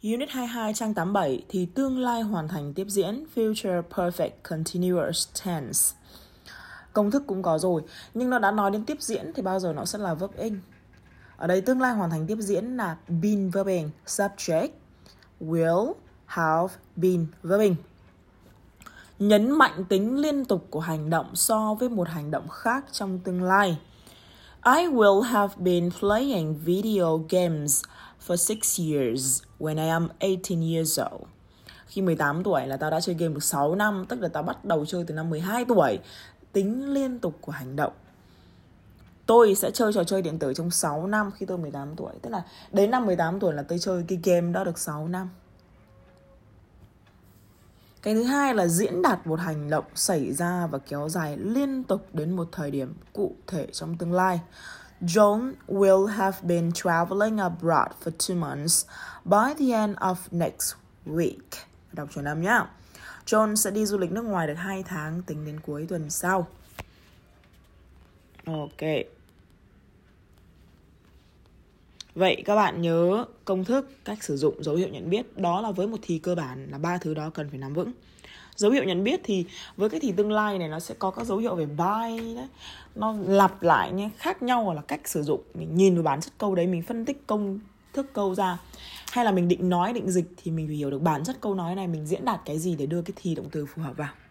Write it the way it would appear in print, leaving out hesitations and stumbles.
Unit 22 trang 87 thì tương lai hoàn thành tiếp diễn, future perfect continuous tense. Công thức cũng có rồi, nhưng nó đã nói đến tiếp diễn thì bao giờ nó sẽ là verb in. Ở đây tương lai hoàn thành tiếp diễn là been verbing, subject will have been verbing. Nhấn mạnh tính liên tục của hành động so với một hành động khác trong tương lai. I will have been playing video games for 6 years when I am 18 years old. Khi 18 tuổi là tao đã chơi game được 6 năm, tức là tao bắt đầu chơi từ năm 12 tuổi. Tính liên tục của hành động. Tôi sẽ chơi trò chơi điện tử trong 6 năm khi tôi 18 tuổi. Tức là đến năm 18 tuổi là tôi chơi cái game đó được 6 năm. Cái thứ hai là diễn đạt một hành động xảy ra và kéo dài liên tục đến một thời điểm cụ thể trong tương lai. John will have been traveling abroad for 2 months by the end of next week. Đọc cho năm nhá. John sẽ đi du lịch nước ngoài được 2 tháng tính đến cuối tuần sau. Ok. Vậy các bạn nhớ công thức, cách sử dụng dấu hiệu nhận biết. Đó là với một thì cơ bản là 3 thứ đó cần phải nắm vững. Dấu hiệu nhận biết thì với cái thì tương lai này nó sẽ có các dấu hiệu về by đấy. Nó lặp lại nhé, khác nhau là cách sử dụng. Mình nhìn vào bản chất câu đấy, mình phân tích công thức câu ra. Hay là mình định nói, định dịch thì mình phải hiểu được bản chất câu nói này, mình diễn đạt cái gì để đưa cái thì động từ phù hợp vào.